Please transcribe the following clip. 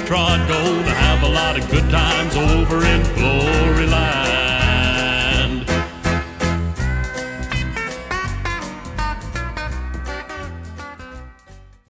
Trod, gonna have a lot of good times over in